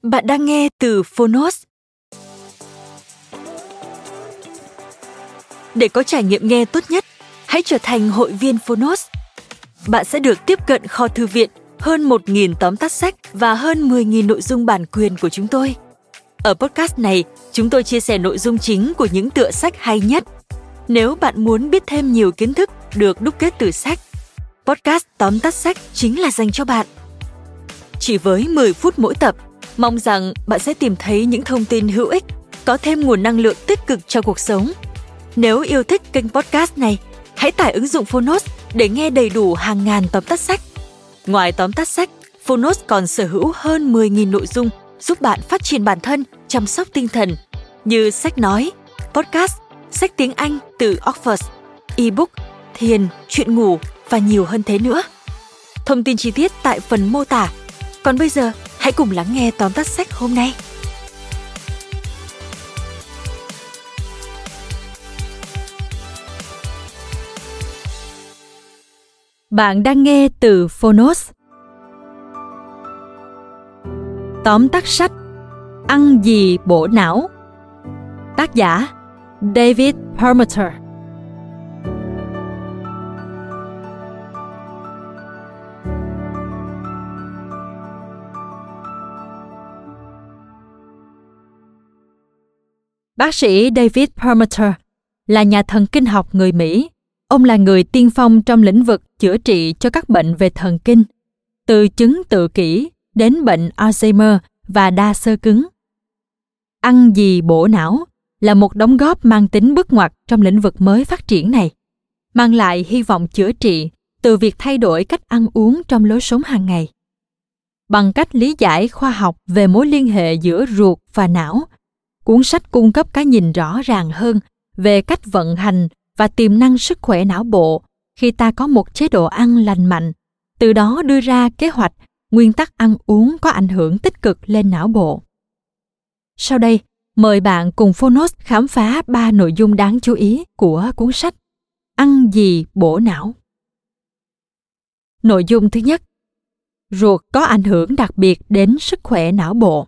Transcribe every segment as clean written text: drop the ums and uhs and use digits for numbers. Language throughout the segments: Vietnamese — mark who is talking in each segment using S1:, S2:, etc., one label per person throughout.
S1: Bạn đang nghe từ Phonos. Để có trải nghiệm nghe tốt nhất, hãy trở thành hội viên Phonos. Bạn sẽ được tiếp cận kho thư viện, hơn 1.000 tóm tắt sách và hơn 10.000 nội dung bản quyền của chúng tôi. Ở podcast này, chúng tôi chia sẻ nội dung chính của những tựa sách hay nhất. Nếu bạn muốn biết thêm nhiều kiến thức được đúc kết từ sách, podcast tóm tắt sách chính là dành cho bạn. Chỉ với 10 phút mỗi tập, mong rằng bạn sẽ tìm thấy những thông tin hữu ích, có thêm nguồn năng lượng tích cực cho cuộc sống. Nếu yêu thích kênh podcast này, hãy tải ứng dụng Phonos để nghe đầy đủ hàng ngàn tóm tắt sách. Ngoài tóm tắt sách, Phonos còn sở hữu hơn 10.000 nội dung giúp bạn phát triển bản thân, chăm sóc tinh thần, như sách nói, podcast, sách tiếng Anh từ Oxford, ebook, thiền, chuyện ngủ và nhiều hơn thế nữa. Thông tin chi tiết tại phần mô tả. Còn bây giờ, hãy cùng lắng nghe tóm tắt sách hôm nay. Bạn đang nghe từ Phonos. Tóm tắt sách Ăn gì bổ não. Tác giả David Perlmutter. Bác sĩ David Perlmutter là nhà thần kinh học người Mỹ. Ông là người tiên phong trong lĩnh vực chữa trị cho các bệnh về thần kinh, từ chứng tự kỷ đến bệnh Alzheimer và đa xơ cứng. Ăn gì bổ não là một đóng góp mang tính bước ngoặt trong lĩnh vực mới phát triển này, mang lại hy vọng chữa trị từ việc thay đổi cách ăn uống trong lối sống hàng ngày. Bằng cách lý giải khoa học về mối liên hệ giữa ruột và não, cuốn sách cung cấp cái nhìn rõ ràng hơn về cách vận hành và tiềm năng sức khỏe não bộ khi ta có một chế độ ăn lành mạnh, từ đó đưa ra kế hoạch, nguyên tắc ăn uống có ảnh hưởng tích cực lên não bộ. Sau đây, mời bạn cùng Phonos khám phá 3 nội dung đáng chú ý của cuốn sách Ăn gì bổ não. Nội dung thứ nhất, ruột có ảnh hưởng đặc biệt đến sức khỏe não bộ.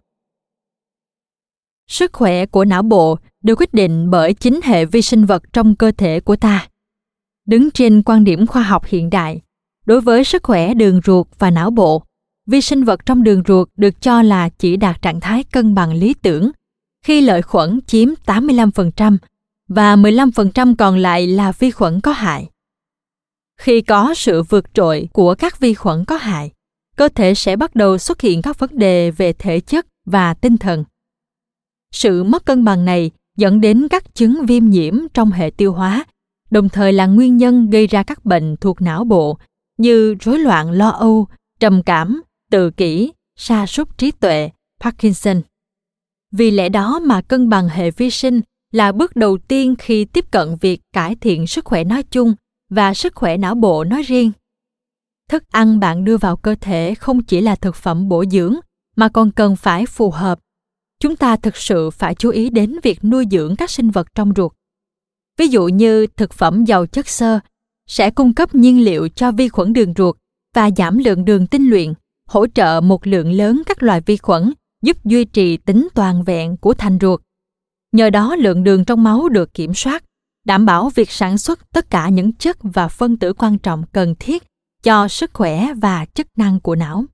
S1: Sức khỏe của não bộ được quyết định bởi chính hệ vi sinh vật trong cơ thể của ta. Đứng trên quan điểm khoa học hiện đại, đối với sức khỏe đường ruột và não bộ, vi sinh vật trong đường ruột được cho là chỉ đạt trạng thái cân bằng lý tưởng, khi lợi khuẩn chiếm 85% và 15% còn lại là vi khuẩn có hại. Khi có sự vượt trội của các vi khuẩn có hại, cơ thể sẽ bắt đầu xuất hiện các vấn đề về thể chất và tinh thần. Sự mất cân bằng này dẫn đến các chứng viêm nhiễm trong hệ tiêu hóa, đồng thời là nguyên nhân gây ra các bệnh thuộc não bộ như rối loạn lo âu, trầm cảm, tự kỷ, sa sút trí tuệ, Parkinson. Vì lẽ đó mà cân bằng hệ vi sinh là bước đầu tiên khi tiếp cận việc cải thiện sức khỏe nói chung và sức khỏe não bộ nói riêng. Thức ăn bạn đưa vào cơ thể không chỉ là thực phẩm bổ dưỡng mà còn cần phải phù hợp. Chúng ta thực sự phải chú ý đến việc nuôi dưỡng các sinh vật trong ruột. Ví dụ như thực phẩm giàu chất xơ sẽ cung cấp nhiên liệu cho vi khuẩn đường ruột và giảm lượng đường tinh luyện, hỗ trợ một lượng lớn các loài vi khuẩn, giúp duy trì tính toàn vẹn của thành ruột. Nhờ đó lượng đường trong máu được kiểm soát, đảm bảo việc sản xuất tất cả những chất và phân tử quan trọng cần thiết cho sức khỏe và chức năng của não.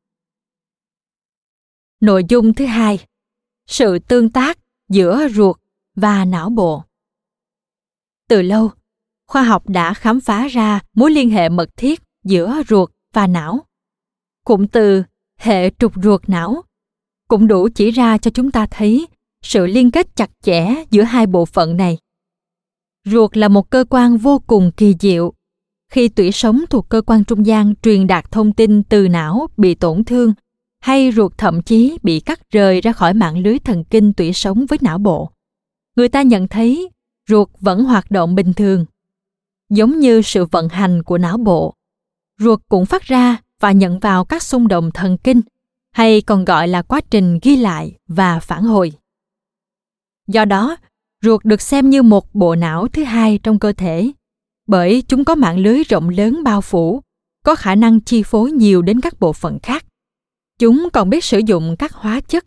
S1: Nội dung thứ hai, sự tương tác giữa ruột và não bộ. Từ lâu, khoa học đã khám phá ra mối liên hệ mật thiết giữa ruột và não. Cụm từ hệ trục ruột não cũng đủ chỉ ra cho chúng ta thấy sự liên kết chặt chẽ giữa hai bộ phận này. Ruột là một cơ quan vô cùng kỳ diệu. Khi tủy sống thuộc cơ quan trung gian truyền đạt thông tin từ não bị tổn thương, hay ruột thậm chí bị cắt rời ra khỏi mạng lưới thần kinh tủy sống với não bộ, người ta nhận thấy ruột vẫn hoạt động bình thường. Giống như sự vận hành của não bộ, ruột cũng phát ra và nhận vào các xung động thần kinh, hay còn gọi là quá trình ghi lại và phản hồi. Do đó, ruột được xem như một bộ não thứ hai trong cơ thể, bởi chúng có mạng lưới rộng lớn bao phủ, có khả năng chi phối nhiều đến các bộ phận khác. Chúng còn biết sử dụng các hóa chất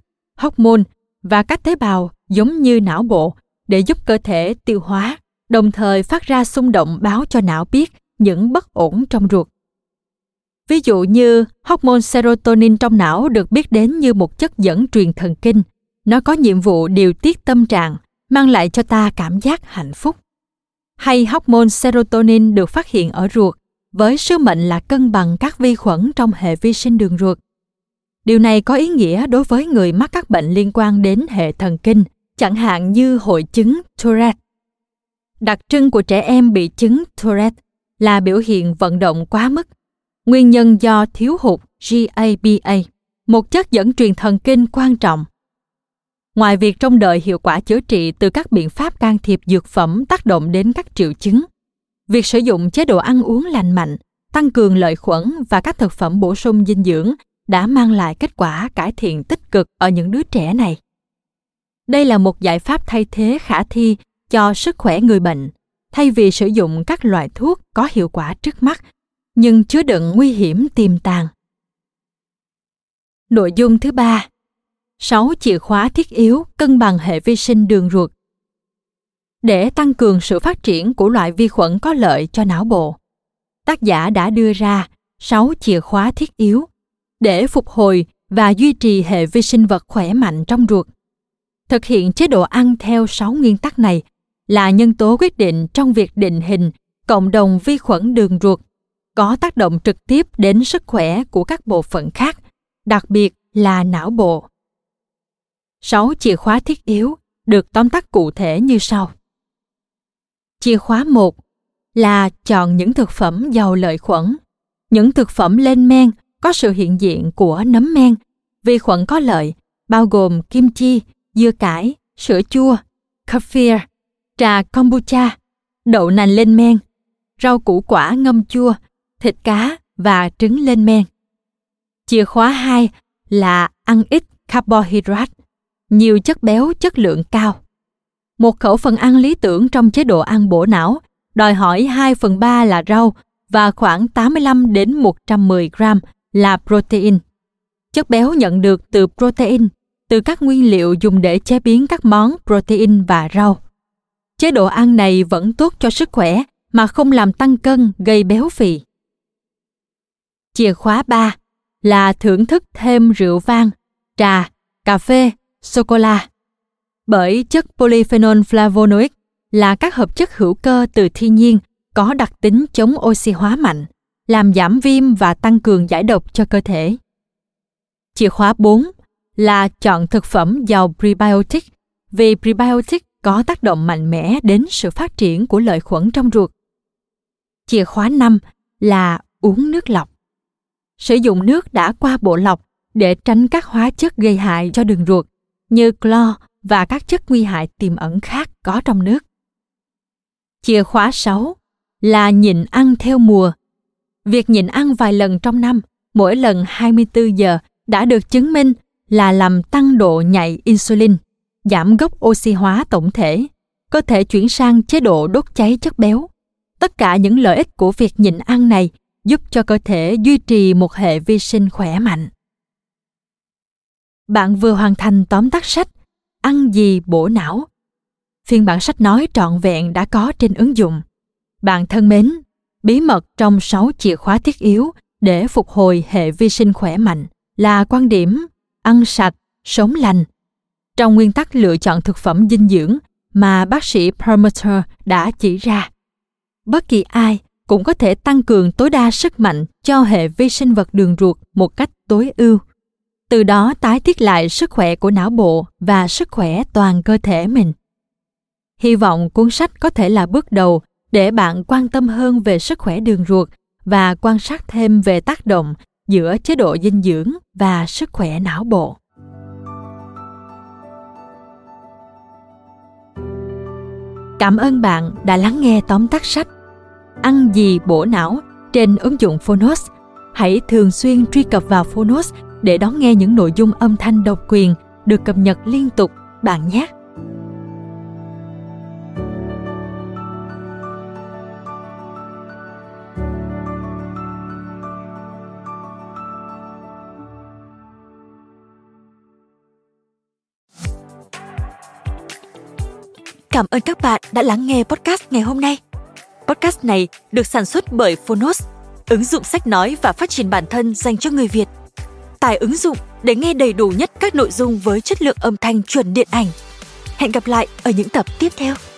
S1: hormone và các tế bào giống như não bộ để giúp cơ thể tiêu hóa, đồng thời phát ra xung động báo cho não biết những bất ổn trong ruột. Ví dụ như hormone serotonin trong não được biết đến như một chất dẫn truyền thần kinh. Nó có nhiệm vụ điều tiết tâm trạng, mang lại cho ta cảm giác hạnh phúc. Hay hormone serotonin được phát hiện ở ruột với sứ mệnh là cân bằng các vi khuẩn trong hệ vi sinh đường ruột. Điều này có ý nghĩa đối với người mắc các bệnh liên quan đến hệ thần kinh, chẳng hạn như hội chứng Tourette. Đặc trưng của trẻ em bị chứng Tourette là biểu hiện vận động quá mức, nguyên nhân do thiếu hụt GABA, một chất dẫn truyền thần kinh quan trọng. Ngoài việc trông đợi hiệu quả chữa trị từ các biện pháp can thiệp dược phẩm tác động đến các triệu chứng, việc sử dụng chế độ ăn uống lành mạnh, tăng cường lợi khuẩn và các thực phẩm bổ sung dinh dưỡng đã mang lại kết quả cải thiện tích cực ở những đứa trẻ này. Đây là một giải pháp thay thế khả thi cho sức khỏe người bệnh, thay vì sử dụng các loại thuốc có hiệu quả trước mắt, nhưng chứa đựng nguy hiểm tiềm tàng. Nội dung thứ 3. 6 chìa khóa thiết yếu cân bằng hệ vi sinh đường ruột. Để tăng cường sự phát triển của loại vi khuẩn có lợi cho não bộ, tác giả đã đưa ra 6 chìa khóa thiết yếu để phục hồi và duy trì hệ vi sinh vật khỏe mạnh trong ruột. Thực hiện chế độ ăn theo 6 nguyên tắc này là nhân tố quyết định trong việc định hình cộng đồng vi khuẩn đường ruột, có tác động trực tiếp đến sức khỏe của các bộ phận khác, đặc biệt là não bộ. 6 chìa khóa thiết yếu được tóm tắt cụ thể như sau. Chìa khóa 1 là chọn những thực phẩm giàu lợi khuẩn. Những thực phẩm lên men có sự hiện diện của nấm men, vi khuẩn có lợi, bao gồm kim chi, dưa cải, sữa chua, kefir, trà kombucha, đậu nành lên men, rau củ quả ngâm chua, thịt cá và trứng lên men. Chìa khóa 2 là ăn ít carbohydrate, nhiều chất béo chất lượng cao. Một khẩu phần ăn lý tưởng trong chế độ ăn bổ não đòi hỏi 2/3 là rau và khoảng 85 đến 110 gram là protein. Chất béo nhận được từ protein từ các nguyên liệu dùng để chế biến các món protein và rau. Chế độ ăn này vẫn tốt cho sức khỏe mà không làm tăng cân gây béo phì. Chìa khóa 3 là thưởng thức thêm rượu vang, trà, cà phê, sô-cô-la. Bởi chất polyphenol flavonoid là các hợp chất hữu cơ từ thiên nhiên có đặc tính chống oxy hóa mạnh, làm giảm viêm và tăng cường giải độc cho cơ thể. Chìa khóa 4 là chọn thực phẩm giàu prebiotic, vì prebiotic có tác động mạnh mẽ đến sự phát triển của lợi khuẩn trong ruột. Chìa khóa 5 là uống nước lọc. Sử dụng nước đã qua bộ lọc để tránh các hóa chất gây hại cho đường ruột như clo và các chất nguy hại tiềm ẩn khác có trong nước. Chìa khóa 6 là nhịn ăn theo mùa. Việc nhịn ăn vài lần trong năm, mỗi lần 24 giờ, đã được chứng minh là làm tăng độ nhạy insulin, giảm gốc oxy hóa tổng thể, cơ thể chuyển sang chế độ đốt cháy chất béo. Tất cả những lợi ích của việc nhịn ăn này giúp cho cơ thể duy trì một hệ vi sinh khỏe mạnh. Bạn vừa hoàn thành tóm tắt sách Ăn gì bổ não. Phiên bản sách nói trọn vẹn đã có trên ứng dụng. Bạn thân mến, bí mật trong 6 chìa khóa thiết yếu để phục hồi hệ vi sinh khỏe mạnh là quan điểm ăn sạch, sống lành. Trong nguyên tắc lựa chọn thực phẩm dinh dưỡng mà bác sĩ Perlmutter đã chỉ ra, bất kỳ ai cũng có thể tăng cường tối đa sức mạnh cho hệ vi sinh vật đường ruột một cách tối ưu. Từ đó tái thiết lại sức khỏe của não bộ và sức khỏe toàn cơ thể mình. Hy vọng cuốn sách có thể là bước đầu để bạn quan tâm hơn về sức khỏe đường ruột và quan sát thêm về tác động giữa chế độ dinh dưỡng và sức khỏe não bộ. Cảm ơn bạn đã lắng nghe tóm tắt sách Ăn gì bổ não trên ứng dụng Phonos. Hãy thường xuyên truy cập vào Phonos để đón nghe những nội dung âm thanh độc quyền được cập nhật liên tục bạn nhé.
S2: cảm ơn các bạn đã lắng nghe podcast ngày hôm nay. Podcast này được sản xuất bởi Phonos, ứng dụng sách nói và phát triển bản thân dành cho người Việt. Tải ứng dụng để nghe đầy đủ nhất các nội dung với chất lượng âm thanh chuẩn điện ảnh. Hẹn gặp lại ở những tập tiếp theo.